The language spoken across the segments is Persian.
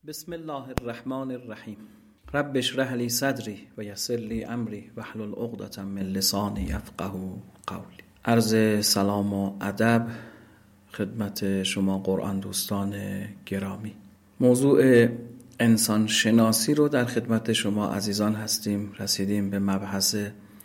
بسم الله الرحمن الرحیم. رب اشرح لی صدری و یسر لی امری واحلل عقدة من لسانی یفقهوا قولی. عرض سلام و ادب خدمت شما قرآن دوستان گرامی. موضوع انسان شناسی رو در خدمت شما عزیزان هستیم. رسیدیم به مبحث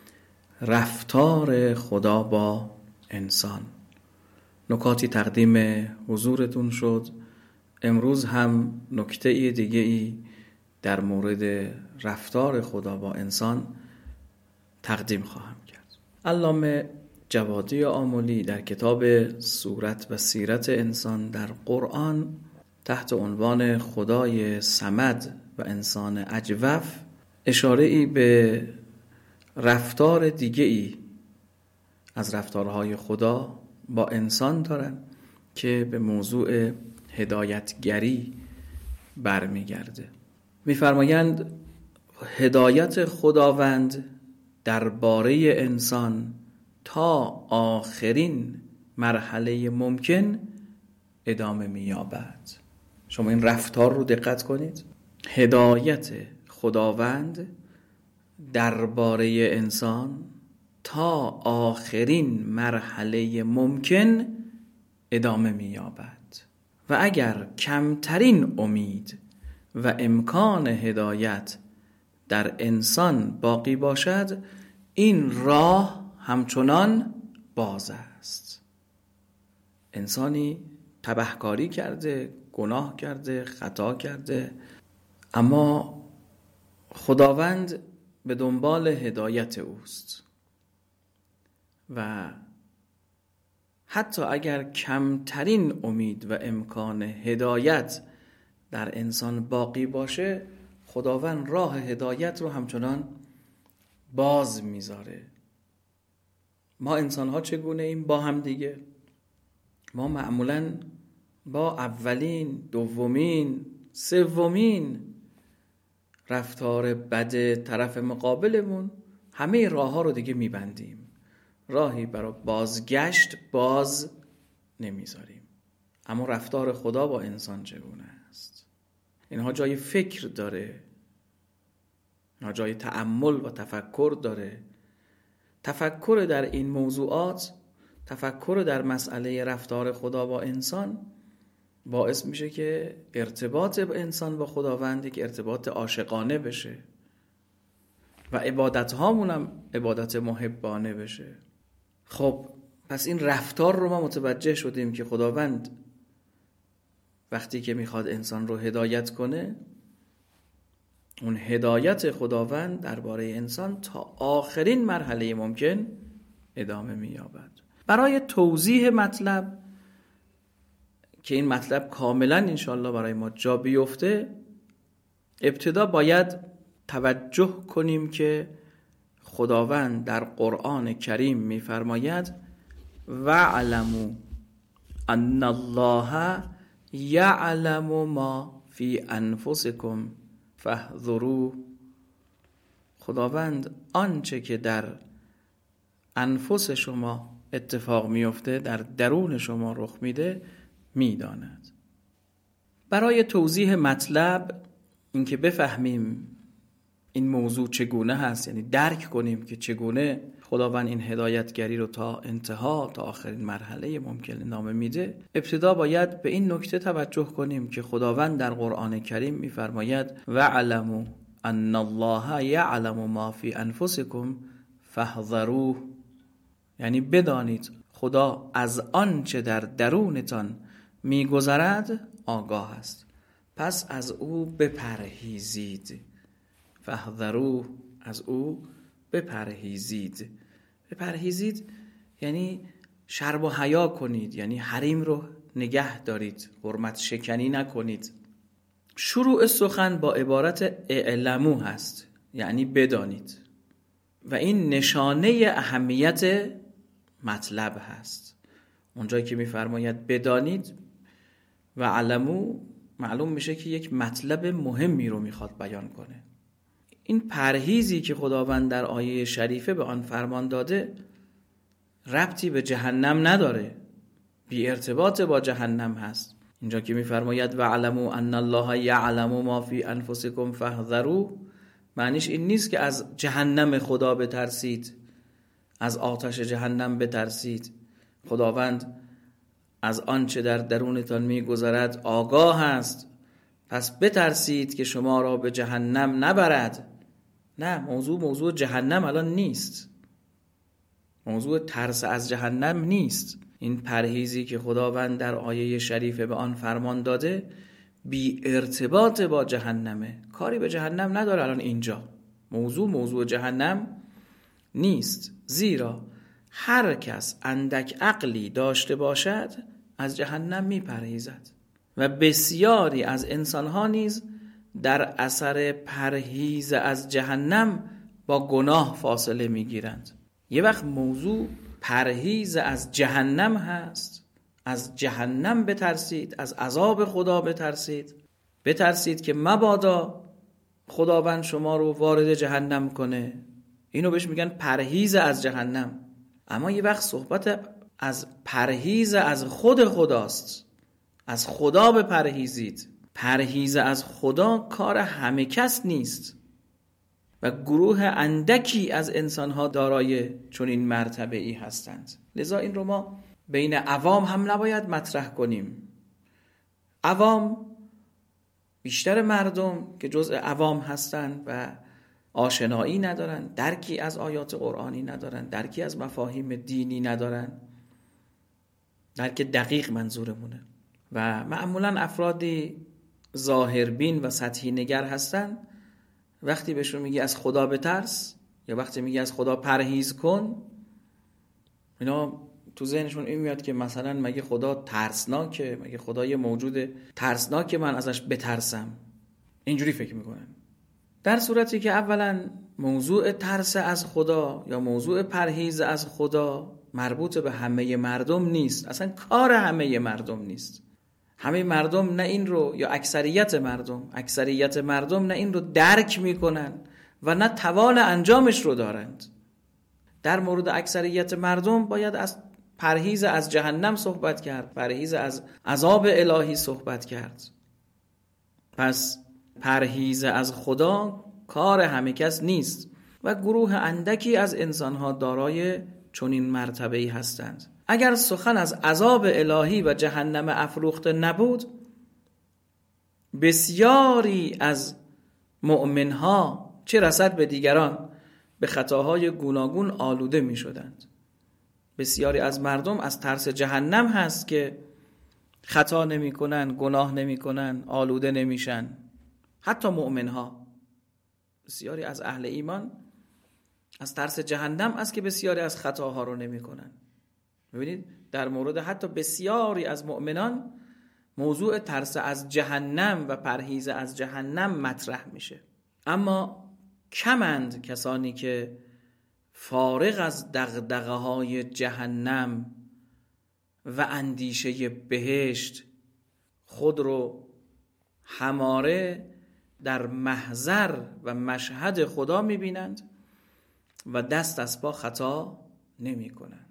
رفتار خدا با انسان. نکاتی تقدیم حضورتون شد. امروز هم نکته دیگه‌ای در مورد رفتار خدا با انسان تقدیم خواهم کرد. علامه جوادی آملی در کتاب صورت و سیرت انسان در قرآن تحت عنوان خدای صمد و انسان اجوف اشاره‌ای به رفتار دیگه‌ای از رفتارهای خدا با انسان دارن که به موضوع هدایتگری برمیگرده. می‌فرمایند هدایت خداوند درباره انسان تا آخرین مرحله ممکن ادامه می‌یابد. شما این رفتار رو دقت کنید. هدایت خداوند درباره انسان تا آخرین مرحله ممکن ادامه می‌یابد و اگر کمترین امید و امکان هدایت در انسان باقی باشد، این راه همچنان باز است. انسانی تبهکاری کرده، گناه کرده، خطا کرده، اما خداوند به دنبال هدایت اوست و حتی اگر کمترین امید و امکان هدایت در انسان باقی باشه، خداوند راه هدایت رو همچنان باز میذاره. ما انسان ها چگونه ایم با هم دیگه؟ ما معمولاً با اولین، دومین، سومین رفتار بد طرف مقابلمون همه راه ها رو دیگه میبندیم. راهی برای بازگشت باز نمیذاریم. اما رفتار خدا با انسان چگونه است؟ اینها جای فکر داره، اینها جای تأمل و تفکر داره. تفکر در این موضوعات، تفکر در مسئله رفتار خدا با انسان باعث میشه که ارتباط انسان با خداوند یک ارتباط عاشقانه بشه و عبادت هامون هم عبادت محبانه بشه. خب پس این رفتار رو ما متوجه شدیم که خداوند وقتی که میخواد انسان رو هدایت کنه، اون هدایت خداوند درباره انسان تا آخرین مرحله ممکن ادامه مییابد. برای توضیح مطلب که این مطلب کاملا انشالله برای ما جا بیفته، ابتدا باید توجه کنیم که خداوند در قرآن کریم می‌فرماید وَاعْلَمُوا أَنَّ اللَّهَ يَعْلَمُ مَا فِي أَنفُسِكُمْ فَاحْذَرُوهُ. خداوند آنچه که در انفس شما اتفاق میفته، در درون شما رخ میده، میداند. برای توضیح مطلب، اینکه بفهمیم این موضوع چگونه هست، یعنی درک کنیم که چگونه خداوند این هدایتگری رو تا انتها، تا آخرین مرحله ممکن ادامه میده، ابتدا باید به این نکته توجه کنیم که خداوند در قرآن کریم میفرماید وَاعْلَمُوا أَنَّ اللَّهَ يَعْلَمُ مَا فِي أَنفُسِكُمْ فَاحْذَرُوهُ. یعنی بدانید خدا از آنچه در درونتان میگذرد آگاه است، پس از او بپرهیزید. فاحذروه، از او بپرهیزید. بپرهیزید یعنی شرم و حیا کنید، یعنی حریم رو نگه دارید، حرمت شکنی نکنید. شروع سخن با عبارت اعلمو هست، یعنی بدانید، و این نشانه اهمیت مطلب هست. اونجایی که میفرماید بدانید و علمو، معلوم میشه که یک مطلب مهمی رو میخواد بیان کنه. این پرهیزی که خداوند در آیه شریفه به آن فرمان داده ربطی به جهنم نداره، بی ارتباط با جهنم هست. اینجا که میفرماید وَاعْلَمُوا أَنَّ اللَّهَ يَعْلَمُ مَا فِي أَنفُسِكُمْ فَاحْذَرُوا، معنیش این نیست که از جهنم خدا بترسید، از آتش جهنم بترسید. خداوند از آنچه در درونتان میگذرد آگاه است، پس بترسید که شما را به جهنم نبرد. نه، موضوع جهنم الان نیست، موضوع ترس از جهنم نیست. این پرهیزی که خداوند در آیه شریفه به آن فرمان داده بی ارتباط با جهنمه، کاری به جهنم نداره. الان اینجا موضوع جهنم نیست، زیرا هر کس اندک عقلی داشته باشد از جهنم میپرهیزد و بسیاری از انسانها نیز در اثر پرهیز از جهنم با گناه فاصله میگیرند. یه وقت موضوع پرهیز از جهنم هست، از جهنم بترسید، از عذاب خدا بترسید که مبادا خداوند شما رو وارد جهنم کنه، اینو بهش میگن پرهیز از جهنم. اما یه وقت صحبت از پرهیز از خود خداست، از خدا بپرهیزید. پرهیز از خدا کار همه کس نیست و گروه اندکی از انسانها دارای چنین مرتبه‌ای هستند. لذا این رو ما بین عوام هم نباید مطرح کنیم. عوام، بیشتر مردم که جزء عوام هستند و آشنایی ندارن، درکی از آیات قرآنی ندارن، درکی از مفاهیم دینی ندارن، درک دقیق منظورمونه. و معمولا افرادی ظاهربین و سطحی نگر هستن، وقتی بهشون میگی از خدا بترس یا وقتی میگی از خدا پرهیز کن، اینا تو ذهنشون این میاد که مثلا مگه خدا ترسناکه، مگه خدا یه موجود ترسناکه من ازش بترسم، اینجوری فکر میکنن. در صورتی که اولا موضوع ترس از خدا یا موضوع پرهیز از خدا مربوط به همه مردم نیست، اصلا کار همه مردم نیست. همه مردم نه این رو، یا اکثریت مردم نه این رو درک میکنن و نه توان انجامش رو دارند. در مورد اکثریت مردم باید از پرهیز از جهنم صحبت کرد، پرهیز از عذاب الهی صحبت کرد. پس پرهیز از خدا کار همه کس نیست و گروه اندکی از انسانها دارای چنین مرتبه‌ای هستند. اگر سخن از عذاب الهی و جهنم افروخته نبود، بسیاری از مؤمنها چه رسد به دیگران به خطاهای گوناگون آلوده می شدند. بسیاری از مردم از ترس جهنم هست که خطا نمی کنن، گناه نمی کنن، آلوده نمیشن. حتی مؤمنها، بسیاری از اهل ایمان از ترس جهنم است که بسیاری از خطاها رو نمی کنن. ببینید در مورد حتی بسیاری از مؤمنان موضوع ترس از جهنم و پرهیز از جهنم مطرح میشه. اما کمند کسانی که فارغ از دغدغه‌های جهنم و اندیشه بهشت خود رو هماره در محضر و مشهد خدا میبینند و دست از پا خطا نمی کنند.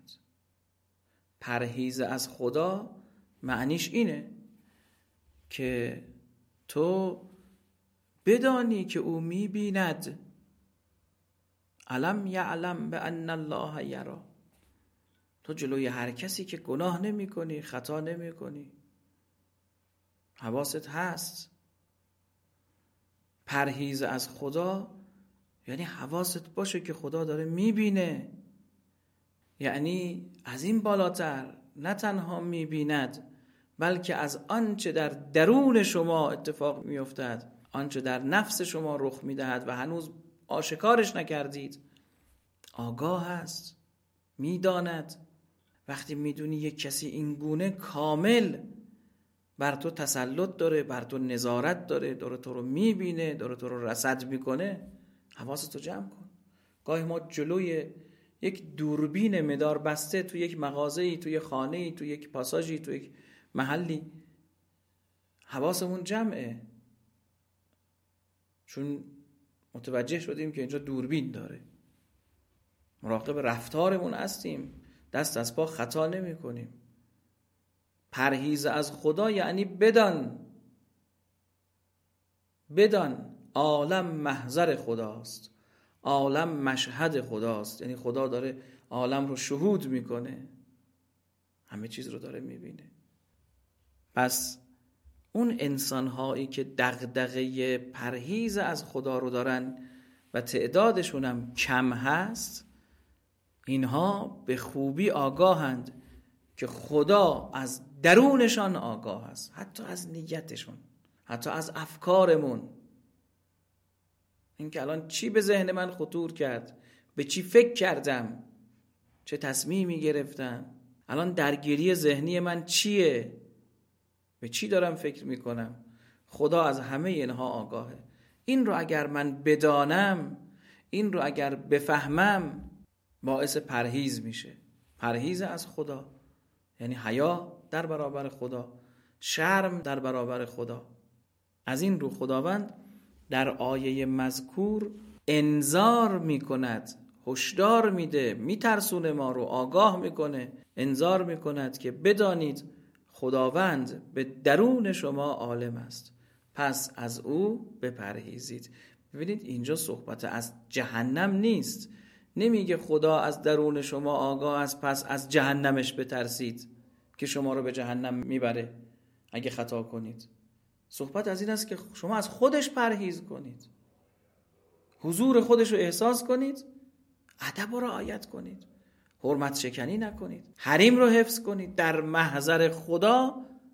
پرهیز از خدا معنیش اینه که تو بدانی که او میبیند. الم یعلم بان الله یری. تو جلوی هر کسی که گناه نمی کنی، خطا نمی کنی، حواست هست. پرهیز از خدا یعنی حواست باشه که خدا داره میبینه. یعنی از این بالاتر نه تنها میبیند، بلکه از آنچه در درون شما اتفاق میافتد، آنچه در نفس شما رخ میدهد و هنوز آشکارش نکردید، آگاه است، میداند. وقتی میدونی یک کسی این گونه کامل بر تو تسلط داره، بر تو نظارت داره، داره تو رو میبینه، داره تو رو رصد میکنه، حواستو جمع کن. گاهی ما جلوی یک دوربین مدار بسته تو یک مغازه‌ای، تو یک خانه‌ای، تو یک پاساژی، تو یک محلی حواسمون جمعه، چون متوجه شدیم که اینجا دوربین داره. مراقب رفتارمون هستیم، دست از پا خطا نمی کنیم. پرهیز از خدا یعنی بدان عالم محضر خداست، عالم مشهد خداست، یعنی خدا داره عالم رو شهود میکنه، همه چیز رو داره میبینه. پس اون انسان‌هایی که دغدغه پرهیز از خدا رو دارن و تعدادشون هم کم هست، اینها به خوبی آگاهند که خدا از درونشان آگاه است، حتی از نیتشون، حتی از افکارمون. این که الان چی به ذهن من خطور کرد، به چی فکر کردم، چه تصمیمی گرفتم، الان درگیری ذهنی من چیه، به چی دارم فکر میکنم، خدا از همه اینها آگاهه. این رو اگر من بدانم، این رو اگر بفهمم، باعث پرهیز میشه. پرهیز از خدا یعنی حیا در برابر خدا، شرم در برابر خدا. از این رو خداوند در آیه مذکور انذار میکند، هشدار میده، میترسونه ما رو، آگاه میکنه، انذار میکند که بدانید خداوند به درون شما عالم است، پس از او بپرهیزید. ببینید اینجا صحبت از جهنم نیست، نمیگه خدا از درون شما آگاه است پس از جهنمش بترسید که شما رو به جهنم میبره اگه خطا کنید. صحبت از این است که شما از خودش پرهیز کنید، حضور خودش رو احساس کنید، ادب رو رعایت کنید، حرمت شکنی نکنید، حریم رو حفظ کنید، در محضر خدا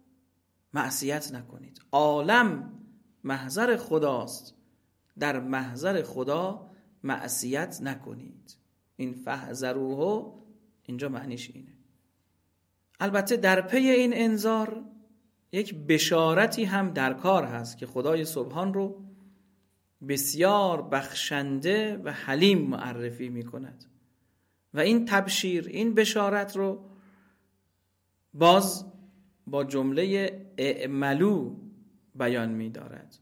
معصیت نکنید. عالم محضر خداست، در محضر خدا معصیت نکنید. این فاحذروه اینجا معنیش اینه. البته در پی این انذار یک بشارتی هم در کار هست که خدای سبحان رو بسیار بخشنده و حلیم معرفی می کند و این تبشیر، این بشارت رو باز با جمله اعملو بیان می دارد.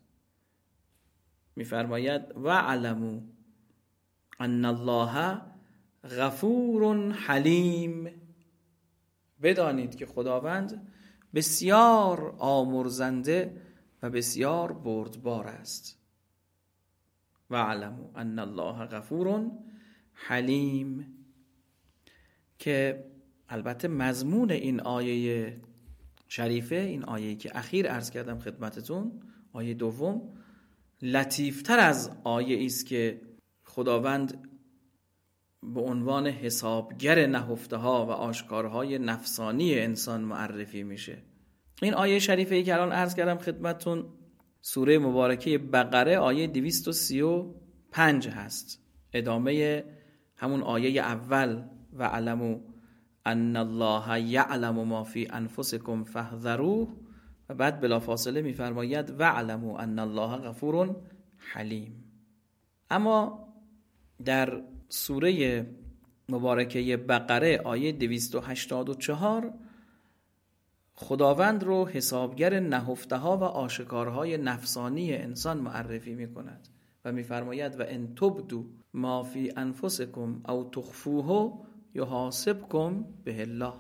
می فرماید وَاعْلَمُوا أَنَّ اللَّهَ غَفُورٌ حَلِيمٌ، بدانید که خداوند بسیار آمرزنده و بسیار بردبار است. وَاعْلَمُوا أَنَّ اللَّهَ غَفُورٌ حَلِيمٌ، که البته مضمون این آیه شریفه، این آیه‌ای که اخیر عرض کردم خدمتتون، آیه دوم، لطیفتر از آیه است که خداوند به عنوان حسابگر نهفته ها و آشکارهای نفسانی انسان معرفی میشه. این آیه شریفه که الان عرض کردم خدمتتون سوره مبارکه بقره آیه 235 هست، ادامه همون آیه اول وَاعْلَمُوا أَنَّ اللَّهَ يَعْلَمُ مَا فِي أَنفُسِكُمْ فَاحْذَرُوهُ، و بعد بلافاصله میفرماید وَاعْلَمُوا أَنَّ اللَّهَ غَفُورٌ حَلِيمٌ. اما در سوره مبارکه بقره آیه 284 خداوند رو حسابگر نهفته ها و آشکارهای نفسانی انسان معرفی می کند و می فرماید و ان تبدوا ما فی انفسکم او تخفوه یحاسبکم به الله،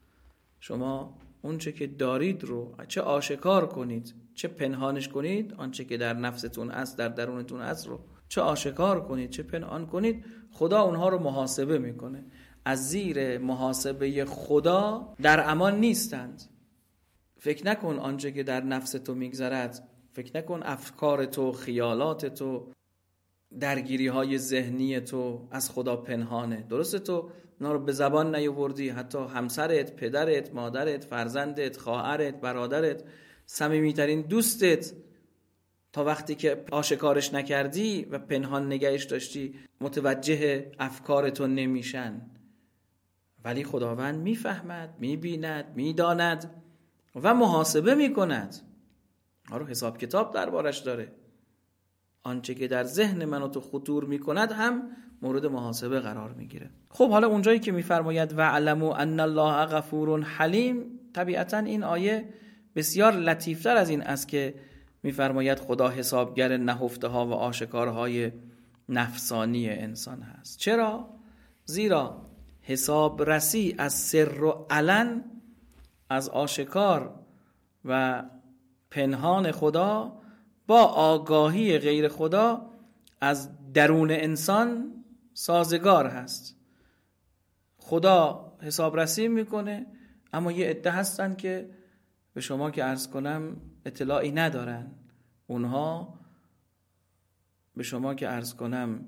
شما اونچه که دارید رو چه آشکار کنید چه پنهانش کنید، آنچه که در نفستون است، در درونتون است رو چه آشکار کنید چه پنهان کنید، خدا اونها رو محاسبه میکنه. از زیر محاسبه خدا در امان نیستند. فکر نکن آنچه که در نفس تو میگذرد، فکر نکن افکار تو، خیالات تو، درگیری های ذهنی تو از خدا پنهانه. درسته تو اونا رو به زبان نیاوردی، حتی همسرت، پدرت، مادرت، فرزندت، خواهرت، برادرت، صمیمیترین دوستت، تا وقتی که آشکارش نکردی و پنهان نگهش داشتی متوجه افکارتو نمیشن، ولی خداوند میفهمد، میبیند، میداند و محاسبه میکند. آره حساب کتاب دربارش داره. آنچه که در ذهن من و تو خطور میکند هم مورد محاسبه قرار میگیره. خب حالا اونجایی که میفرماید وَاعْلَمُوا أَنَّ اللَّهَ غَفُورٌ حَلِيمٌ، طبیعتا این آیه بسیار لطیفتر از این است که میفرماید خدا حسابگر نهفته ها و آشکارهای نفسانی انسان هست. چرا؟ زیرا حساب رسی از سر و علن از آشکار و پنهان خدا با آگاهی غیر خدا از درون انسان سازگار هست. خدا حسابرسی میکنه، اما یه عده هستن که به شما که عرض کنم اطلاعی ندارن. اونها به شما که عرض کنم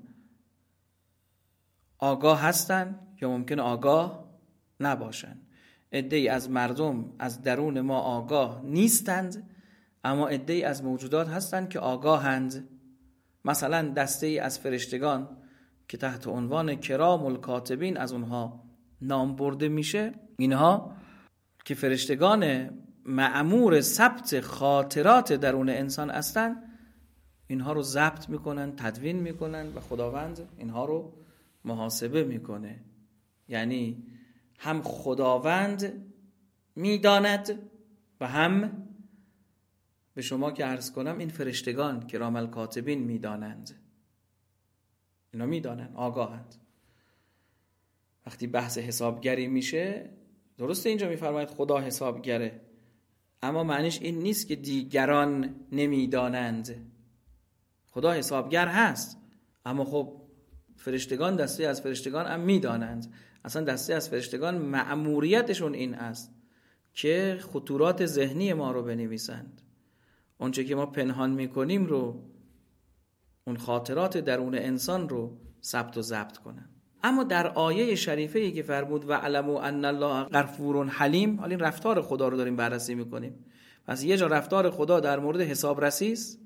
آگاه هستن یا ممکن آگاه نباشن. عده‌ای از مردم از درون ما آگاه نیستند، اما عده‌ای از موجودات هستند که آگاهند. مثلا دسته‌ای از فرشتگان که تحت عنوان کرام الکاتبین از اونها نام برده میشه، اینها که فرشتگان مأمور ثبت خاطرات درون انسان هستند، اینها رو ضبط میکنن، تدوین میکنن و خداوند اینها رو محاسبه میکنه. یعنی هم خداوند میداند و هم به شما که عرض کنم این فرشتگان کرام الکاتبین میدانند. اینا میدانند، آگاهند. وقتی بحث حسابگری میشه، درسته اینجا میفرماید خدا حسابگره، اما معنیش این نیست که دیگران نمیدانند. خدا حسابگر هست، اما خب فرشتگان، دسته از فرشتگان هم میدانند. اصلا دسته از فرشتگان مأموریتشون این است که خطورات ذهنی ما رو بنویسند. اونچه که ما پنهان میکنیم رو، اون خاطرات درون انسان رو ثبت و ضبط کنن. اما در آیه شریفه ای که فرمود و علموا ان الله غفور حلیم، حالا این رفتار خدا رو داریم بررسی میکنیم. پس یه جا رفتار خدا در مورد حسابرسی است،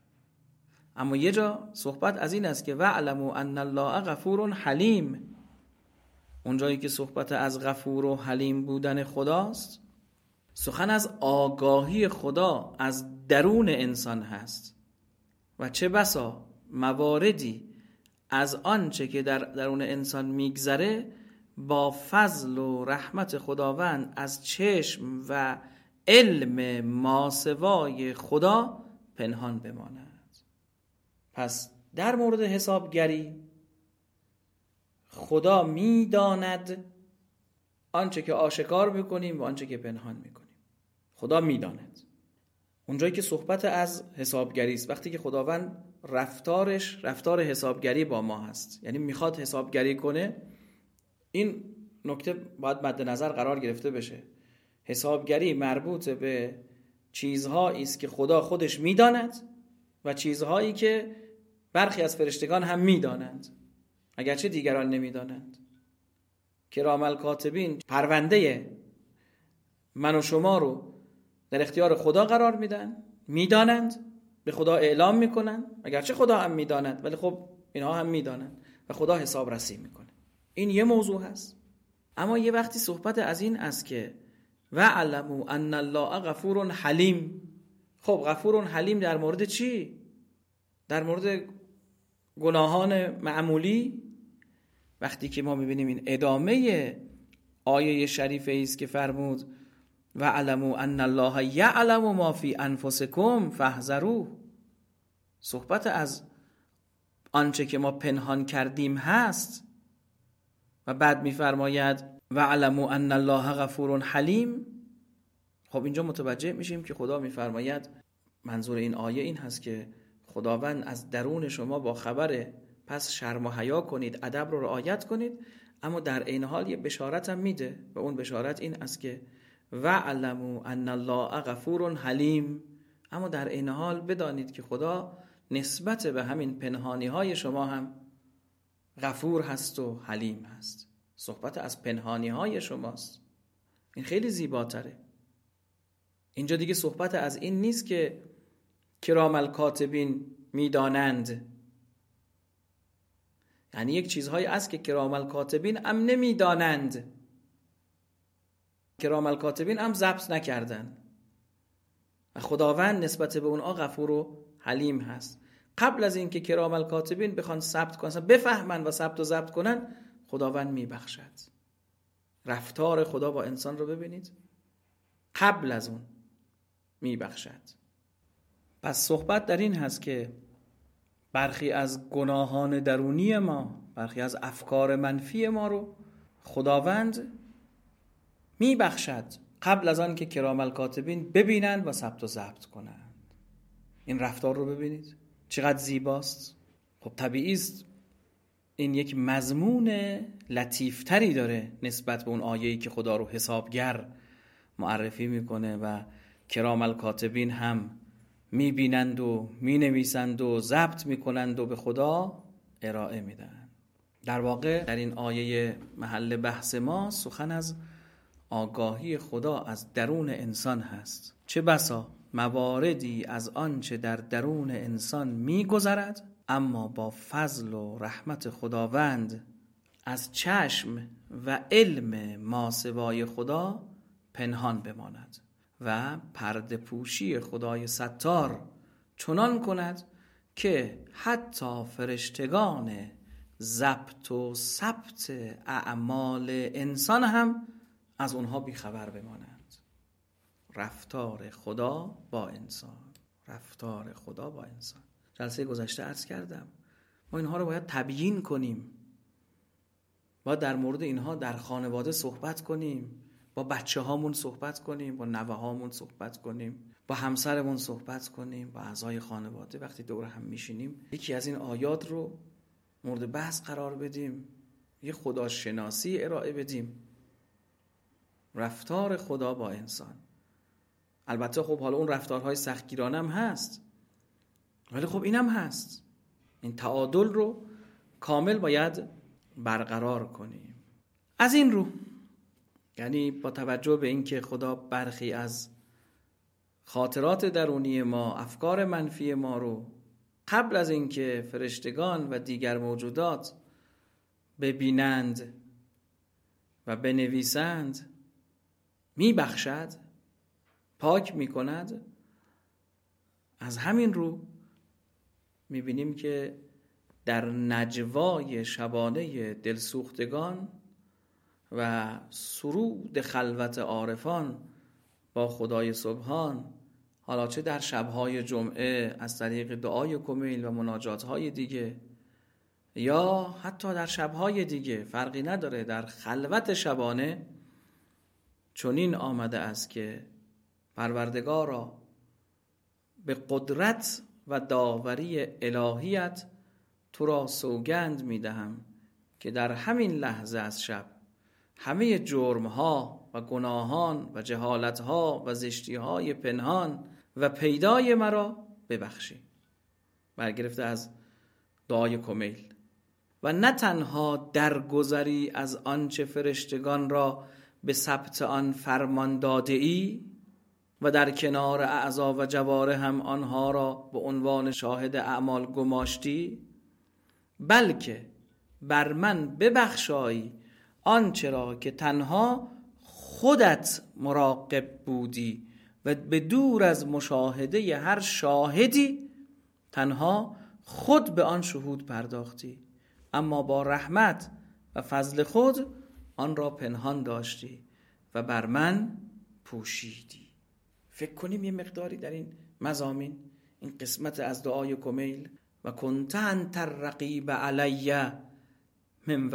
اما یه جا صحبت از این است که و علموا ان الله غفور حلیم. اونجایی که صحبت از غفور و حلیم بودن خداست، سخن از آگاهی خدا از درون انسان هست و چه بسا مواردی از آنچه که در درون انسان میگذره با فضل و رحمت خداوند از چشم و علم ماسوای خدا پنهان بماند. پس در مورد حسابگری خدا میداند آنچه که آشکار میکنیم و آنچه که پنهان میکنیم. خدا میداند. اونجایی که صحبت از حسابگری است، وقتی که خداوند رفتارش رفتار حسابگری با ما هست، یعنی میخواد حسابگری کنه، این نکته باید مد نظر قرار گرفته بشه. حسابگری مربوط به چیزهایی است که خدا خودش میداند و چیزهایی که برخی از فرشتگان هم میدانند اگرچه دیگران نمیدانند. کرام الکاتبین پرونده من و شما رو در اختیار خدا قرار میدن، میدانند، به خدا اعلام میکنن، اگرچه خدا هم میداند ولی خب اینها هم میدانند و خدا حساب رسی میکنه. این یه موضوع هست. اما یه وقتی صحبت از این است که و علموا ان الله غفور حلیم. خب غفور حلیم در مورد چی؟ در مورد گناهان معمولی. وقتی که ما میبینیم این ادامه آیه شریفه است که فرمود و علموا ان الله یعلم ما فی انفسکم فاحذروه، صحبت از آنچه که ما پنهان کردیم هست و بعد میفرماید و علموا ان الله غفور حلیم. خب اینجا متوجه میشیم که خدا میفرماید منظور این آیه این هست که خداوند از درون شما با خبره، پس شرم و حیا کنید، ادب رو رعایت کنید، اما در این حال یه بشارت هم میده و اون بشارت این است که و علموا ان الله غفور حلیم. اما در این حال بدانید که خدا نسبت به همین پنهانی های شما هم غفور هست و حلیم هست. صحبت از پنهانی های شماست. این خیلی زیباتره. اینجا دیگه صحبت از این نیست که کرام الکاتبین میدانند، یعنی یک چیزهایی است که کرام الکاتبین هم نمیدانند، کرام الکاتبین هم ضبط نکردن و خداوند نسبت به اونها غفور و حلیم هست. قبل از اینکه کرام الکاتبین بخوان ثبت کنن، بفهمن و ثبت و ضبط کنن، خداوند میبخشد. رفتار خدا با انسان رو ببینید، قبل از اون میبخشد. پس صحبت در این هست که برخی از گناهان درونی ما، برخی از افکار منفی ما رو خداوند میبخشد قبل از آن که کرام الکاتبین ببینند و ثبت و ضبط کنند. این رفتار رو ببینید چقدر زیباست. خب طبیعی است این یک مضمون لطیفتری داره نسبت به اون آیه‌ای که خدا رو حسابگر معرفی میکنه و کرام الکاتبین هم میبینند و مینویسند و ضبط میکنند و به خدا ارائه میدن. در واقع در این آیه محل بحث ما سخن از آگاهی خدا از درون انسان هست. چه بسا مواردی از آنچه در درون انسان میگذرد اما با فضل و رحمت خداوند از چشم و علم ماسوای خدا پنهان بماند و پرده پوشی خدای ستار چنان کند که حتی فرشتگان ضبط و ثبت اعمال انسان هم از اونها بیخبر بمانند. رفتار خدا با انسان، رفتار خدا با انسان. جلسه گذشته عرض کردم ما اینها رو باید تبیین کنیم، باید در مورد اینها در خانواده صحبت کنیم، با بچه هامون صحبت کنیم، با نوه هامون صحبت کنیم، با همسرمون صحبت کنیم، با اعضای خانواده وقتی دور هم میشینیم یکی از این آیات رو مورد بحث قرار بدیم، یه خداشناسی ارائه بدیم. رفتار خدا با انسان. البته خب حالا اون رفتارهای سختگیرانه هم هست، ولی خب اینم هست. این تعادل رو کامل باید برقرار کنیم. از این رو یعنی با توجه به اینکه خدا برخی از خاطرات درونی ما، افکار منفی ما رو قبل از اینکه فرشتگان و دیگر موجودات ببینند و بنویسند میبخشد، پاک میکند، از همین رو میبینیم که در نجوای شبانه دلسوختگان و سرود خلوت عارفان با خدای سبحان، حالا چه در شبهای جمعه از طریق دعای کمیل و مناجاتهای دیگه یا حتی در شبهای دیگه، فرقی نداره، در خلوت شبانه چنین آمده است که پروردگارا به قدرت و داوری الهیت تو را سوگند میدهم که در همین لحظه از شب همه جرمها و گناهان و جهالتها و زشتیهای پنهان و پیدای مرا ببخشی. برگرفته از دعای کمیل. و نه تنها درگذری از آنچه فرشتگان را به ثبت آن فرمان داده ای و در کنار اعضا و جوارح هم آنها را به عنوان شاهد اعمال گماشتی، بلکه بر من ببخشایی آنچه را که تنها خودت مراقب بودی و به دور از مشاهده هر شاهدی تنها خود به آن شهود پرداختی، اما با رحمت و فضل خود آن را پنهان داشتی و بر من پوشیدی. فکر کنیم یه مقداری در این مضامین، این قسمت از دعای کمیل و کنت انت الرقیب علی من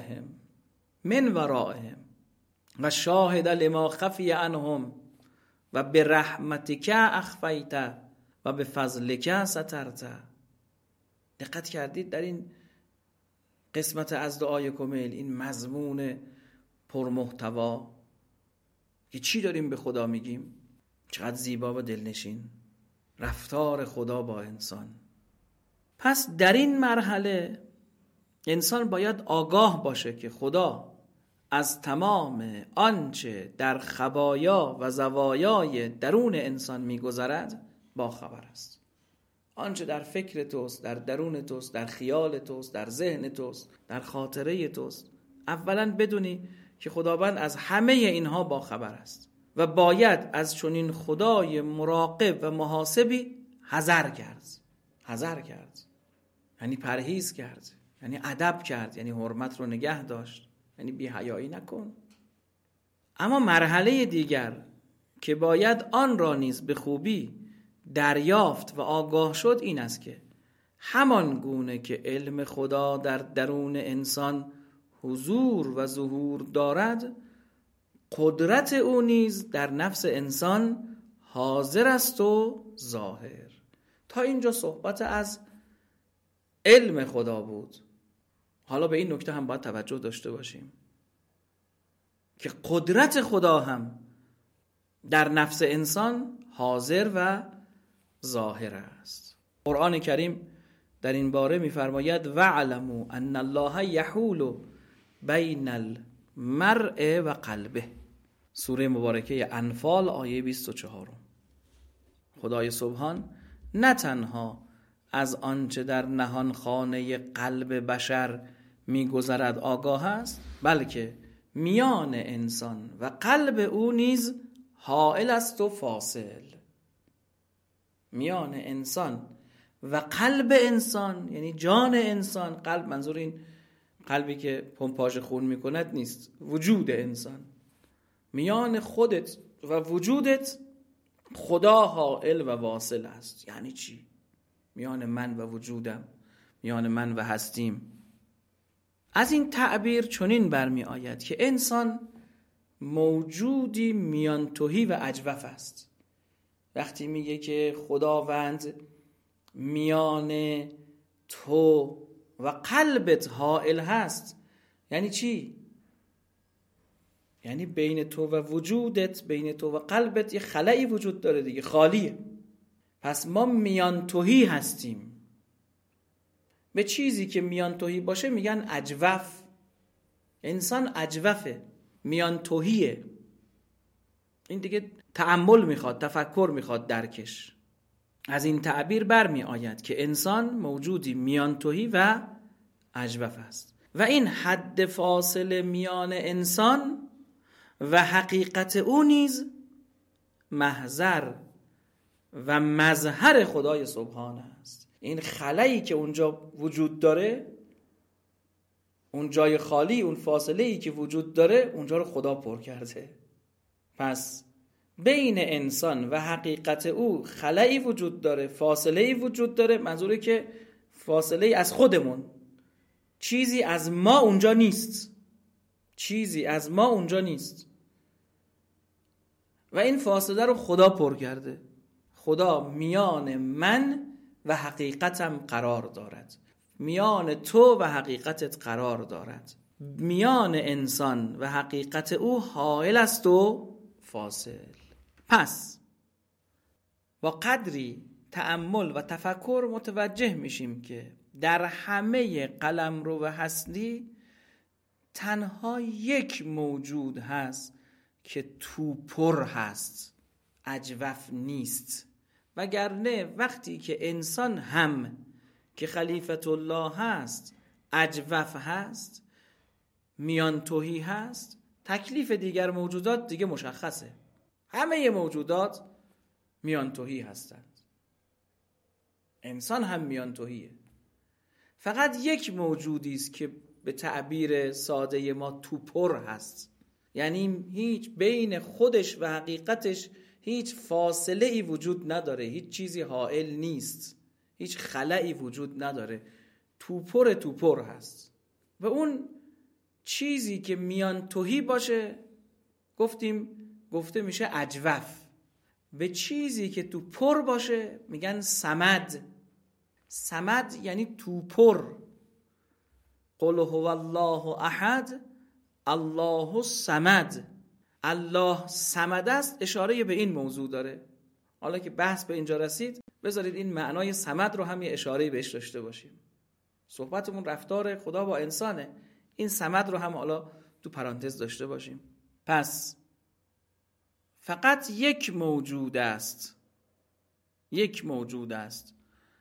ورائهم و شاهد لما خفی عنهم و برحمتک اخفیت و بفضلک سترت. دقت کردید در این قسمت از دعای کمیل، این مضمون پرمحتوا که چی داریم به خدا میگیم؟ چقدر زیبا و دلنشین رفتار خدا با انسان. پس در این مرحله انسان باید آگاه باشه که خدا از تمام آنچه در خبایا و زوایای درون انسان میگذرد با خبر است. آنچه در فکر توست، در درون توست، در خیال توست، در ذهن توست، در خاطره توست، اولا بدونی که خداوند از همه اینها با خبر است و باید از چنین خدای مراقب و محاسبی حذر کرد. یعنی پرهیز کرد، یعنی ادب کرد، یعنی حرمت رو نگه داشت، یعنی بی‌حیایی نکن. اما مرحله دیگر که باید آن را نیز به خوبی دریافت و آگاه شد این است که همان گونه که علم خدا در درون انسان حضور و ظهور دارد، قدرت او نیز در نفس انسان حاضر است و ظاهر. تا اینجا صحبت از علم خدا بود. حالا به این نکته هم باید توجه داشته باشیم که قدرت خدا هم در نفس انسان حاضر و ظاهر است. قرآن کریم در این باره می‌فرماید وَاعْلَمُوا أَنَّ اللَّهَ يَحُولُ بَيْنَ الْمَرْءِ و قلبه. سوره مبارکه انفال آیه 24. خدای سبحان نه تنها از آنچه در نهان خانه قلب بشر می‌گذرد آگاه است، بلکه میان انسان و قلب او نیز حائل است و فاصل. میان انسان و قلب انسان یعنی جان انسان. قلب منظور این قلبی که پمپاژ خون میکند نیست، وجود انسان. میان خودت و وجودت خدا حائل و واصل است. یعنی چی؟ میان من و وجودم، میان من و هستیم. از این تعبیر چنین برمی آید که انسان موجودی میان تهی و اجوف است. وقتی میگه که خداوند میان تو و قلبت حائل هست، یعنی چی؟ یعنی بین تو و وجودت، بین تو و قلبت یه خلایی وجود داره دیگه، خالیه. پس ما میان تهی هستیم. به چیزی که میان تهی باشه میگن اجوف. انسان اجوفه، میان تهیه. این دیگه تأمل میخواد، تفکر میخواد درکش. از این تعبیر برمی آید که انسان موجودی میان تهی و اجوف است و این حد فاصله میان انسان و حقیقت او نیز محضر و مظهر خدای سبحان است. این خلایی که اونجا وجود داره، اون جای خالی، اون فاصله‌ای که وجود داره، اونجا رو خدا پر کرده. پس بین انسان و حقیقت او خلایی وجود داره، فاصله‌ای وجود داره. منظوره که فاصله‌ای از خودمون، چیزی از ما اونجا نیست، چیزی از ما اونجا نیست و این فاصله رو خدا پر کرده. خدا میان من و حقیقتم قرار دارد، میان تو و حقیقتت قرار دارد، میان انسان و حقیقت او حائل است و فاصل. پس با قدری تأمل و تفکر متوجه میشیم که در همه قلمرو و هستی تنها یک موجود هست که توپر هست، اجوف نیست. وگرنه وقتی که انسان هم که خلیفت الله هست اجوف هست، میان تهی هست، تکلیف دیگر موجودات دیگه مشخصه. همه موجودات میان تهی هستند، انسان هم میان تهیه. فقط یک موجودی است که به تعبیر ساده ما توپر هست، یعنی هیچ بین خودش و حقیقتش هیچ فاصله ای وجود نداره، هیچ چیزی حائل نیست، هیچ خلایی وجود نداره، توپر هست. و اون چیزی که میان تهی باشه گفته میشه اجوف. به چیزی که توپر باشه میگن صمد. صمد یعنی توپر. قل هو الله احد الله الصمد. الله صمد است، اشاره به این موضوع داره. حالا که بحث به اینجا رسید، بذارید این معنای صمد رو هم یه اشاره بهش داشته باشیم. صحبتمون رفتار خدا با انسانه، این صمد رو هم حالا تو پرانتز داشته باشیم. پس فقط یک موجود است، یک موجود است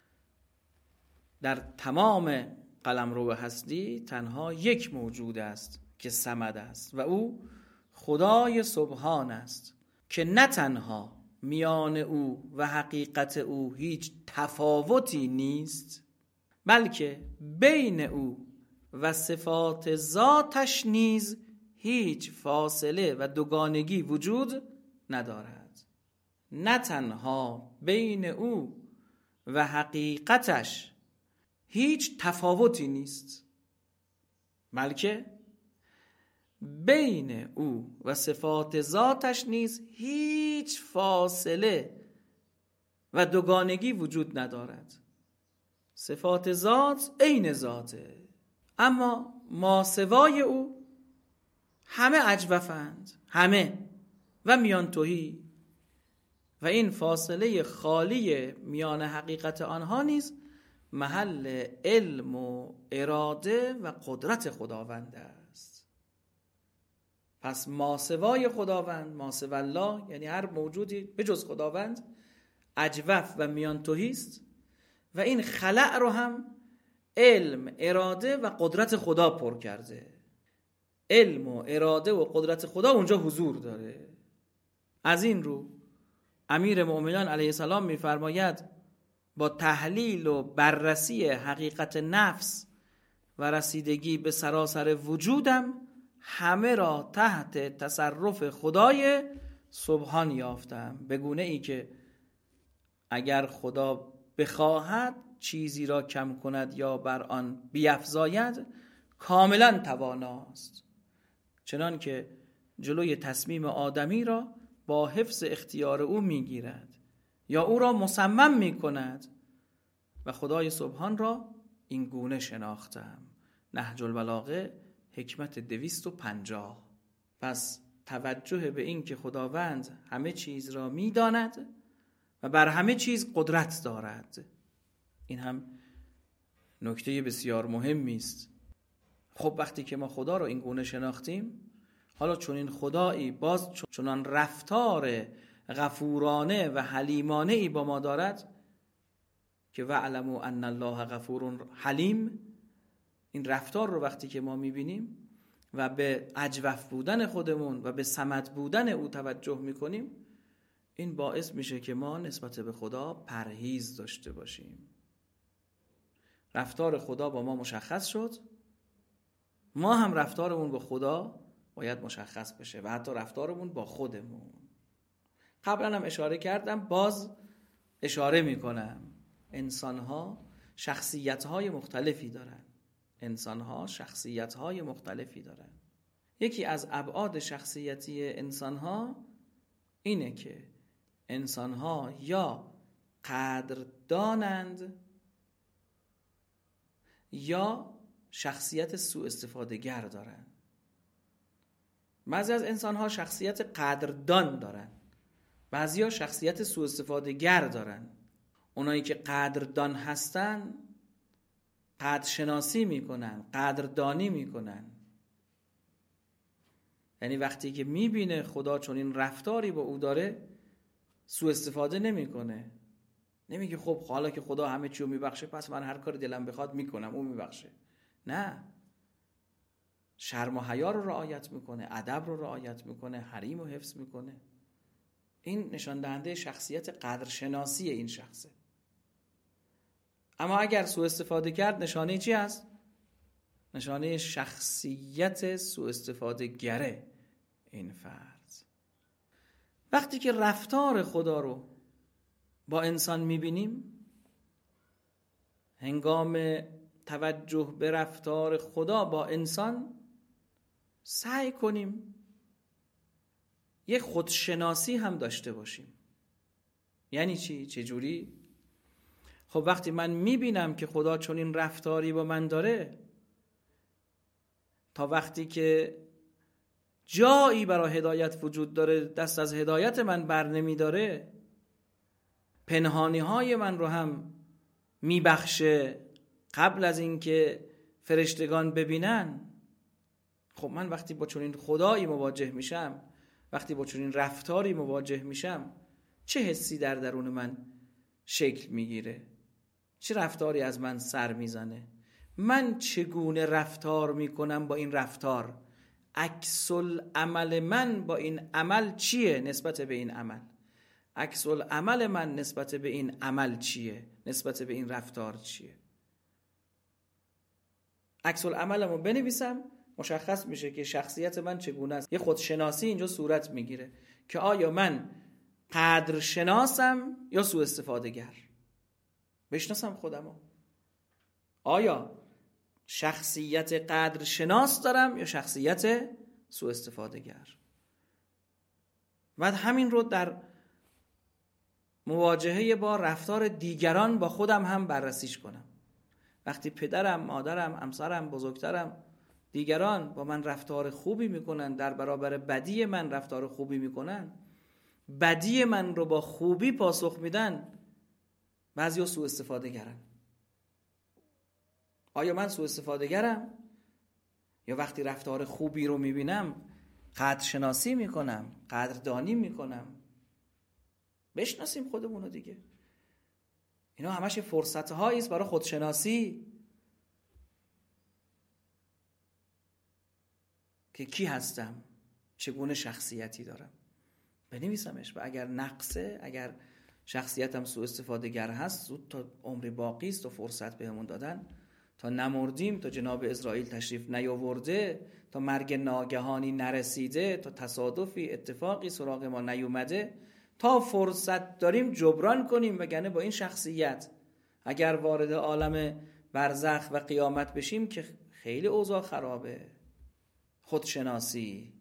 در تمام قلمرو هستی، تنها یک موجود است که صمد است و او خدای سبحان است که نه تنها میان او و حقیقت او هیچ تفاوتی نیست، بلکه بین او و صفات ذاتش نیز هیچ فاصله و دوگانگی وجود ندارد. نه تنها بین او و حقیقتش هیچ تفاوتی نیست، بلکه بین او و صفات ذاتش نیز هیچ فاصله و دوگانگی وجود ندارد. صفات ذات عین ذاته، اما ماسوای او همه اجوفند، همه و میان تویی، و این فاصله خالی میان حقیقت آنها نیز محل علم و اراده و قدرت خداوند است. پس ماسوای خداوند، ماسوی الله، یعنی هر موجودی به جز خداوند اجوف و میان تویی است، و این خلأ رو هم علم، اراده و قدرت خدا پر کرده. علم و اراده و قدرت خدا اونجا حضور داره. از این رو امیر مؤمنان علیه السلام می‌فرماید با تحلیل و بررسی حقیقت نفس و رسیدگی به سراسر وجودم همه را تحت تصرف خدای سبحان یافتم، به گونه ای که اگر خدا بخواهد چیزی را کم کند یا بر آن بیفزاید کاملا تواناست، چنان که جلوی تصمیم آدمی را با حفظ اختیار او میگیرد یا او را مصمم میکند. و خدای سبحان را این گونه شناختم. نهج البلاغه حکمت 250. پس توجه به این که خداوند همه چیز را میداند و بر همه چیز قدرت دارد، این هم نکته بسیار مهمی است. خب وقتی که ما خدا را این گونه شناختیم، حالا چون این خدایی باز چنان رفتار غفورانه و حلیمانه ای با ما دارد که وَاعْلَمُوا أَنَّ اللَّهَ غَفُورٌ حلیم، این رفتار رو وقتی که ما میبینیم و به اجوف بودن خودمون و به صمد بودن او توجه میکنیم، این باعث میشه که ما نسبت به خدا پرهیز داشته باشیم. رفتار خدا با ما مشخص شد، ما هم رفتارمون با خدا باید مشخص بشه و حتی رفتارمون با خودمون. قبلا هم اشاره کردم، باز اشاره میکنم، انسان‌ها شخصیت‌های مختلفی دارن. یکی از ابعاد شخصیتی انسان‌ها اینه که انسان‌ها یا قدردانند یا شخصیت سوء استفاده گر دارن. بعضی از انسان‌ها شخصیت قدردان دارن، بعضی‌ها شخصیت سوء استفاده گر دارن. اونایی که قدردان هستن قدرشناسی میکنن، قدردانی میکنن، یعنی وقتی که میبینه خدا چون این رفتاری با او داره سوء استفاده نمیکنه، نمیگه خب حالا که خدا همه چیو میبخشه پس من هر کار دلم بخواد میکنم او میبخشه. نه، شرم و حیا رو رعایت میکنه، ادب رو رعایت میکنه، حریم رو حفظ میکنه. این نشان دهنده شخصیت قدرشناسی این شخصه. اما اگر سوء استفاده کرد نشانه چی هست؟ نشانه شخصیت سوء استفاده گره این فرد. وقتی که رفتار خدا رو با انسان میبینیم، هنگام توجه به رفتار خدا با انسان سعی کنیم یه خودشناسی هم داشته باشیم. یعنی چی؟ چجوری؟ خب وقتی من میبینم که خدا چون این رفتاری با من داره، تا وقتی که جایی برای هدایت وجود داره دست از هدایت من بر نمی داره، پنهانی های من رو هم میبخشه قبل از اینکه فرشتگان ببینن. خب من وقتی با چون این خدایی مواجه میشم، وقتی با چون این رفتاری مواجه میشم، چه حسی در درون من شکل میگیره؟ چه رفتاری از من سر میزنه؟ من چگونه رفتار میکنم با این رفتار؟ عکس العمل من با این عمل چیه نسبت به این عمل؟ عکس العمل من نسبت به این عمل چیه؟ نسبت به این رفتار چیه؟ عکس العملمو بنویسم، مشخص میشه که شخصیت من چگونه است. یه خودشناسی اینجا صورت میگیره که آیا من قدرشناسم یا سوء استفاده گر؟ بشناسم خودمو. آیا شخصیت قدرشناس دارم یا شخصیت سوء استفاده گر. و همین رو در مواجهه با رفتار دیگران با خودم هم بررسیش کنم. وقتی پدرم، مادرم، همسرم، بزرگترم، دیگران با من رفتار خوبی میکنن، در برابر بدی من رفتار خوبی میکنن، بدی من رو با خوبی پاسخ میدن، بعضیا سوء استفاده گرن. آیا من سوء استفاده گرم؟ یا وقتی رفتار خوبی رو میبینم قدر شناسی میکنم، قدردانی میکنم؟ بشناسیم خودمون رو دیگه. اینا همش فرصت هایی است برای خودشناسی که کی هستم، چگونه شخصیتی دارم، بنویسمش. و اگر نقصه، اگر شخصیتم سوء استفاده گر هست، زود تا عمر باقی است و فرصت بهمون دادن تا نمردیم، تا جناب اسرائیل تشریف نیاورده، تا مرگ ناگهانی نرسیده، تا تصادفی اتفاقی سراغ ما نیومده، تا فرصت داریم جبران کنیم. وگرنه با این شخصیت اگر وارد عالم برزخ و قیامت بشیم که خیلی اوضاع خرابه. خودشناسی.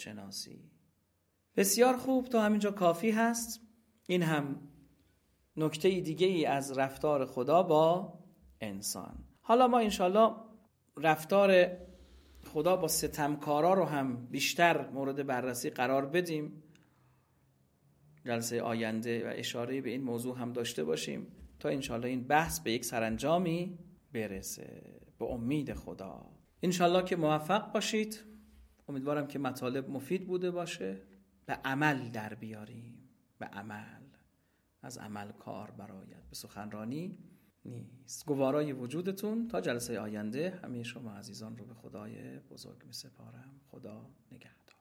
بسیار خوب، تا همینجا کافی هست. این هم نکته دیگه ای از رفتار خدا با انسان. حالا ما انشالله رفتار خدا با ستمکارا رو هم بیشتر مورد بررسی قرار بدیم، جلسه آینده، و اشاره به این موضوع هم داشته باشیم تا انشالله این بحث به یک سرانجامی برسه به امید خدا. انشالله که موفق باشید. امیدوارم که مطالب مفید بوده باشه. به عمل در بیاریم، به عمل. از عمل کار برآید، به سخنرانی نیست. گوارای وجودتون. تا جلسه آینده همه شما عزیزان رو به خدای بزرگ می سپارم. خدا نگهدار.